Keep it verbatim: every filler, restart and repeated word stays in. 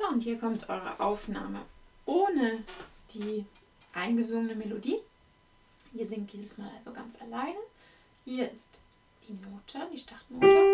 So, und hier kommt eure Aufnahme ohne die eingesungene Melodie. Ihr singt dieses Mal also ganz alleine. Hier ist die Note, die Startnote.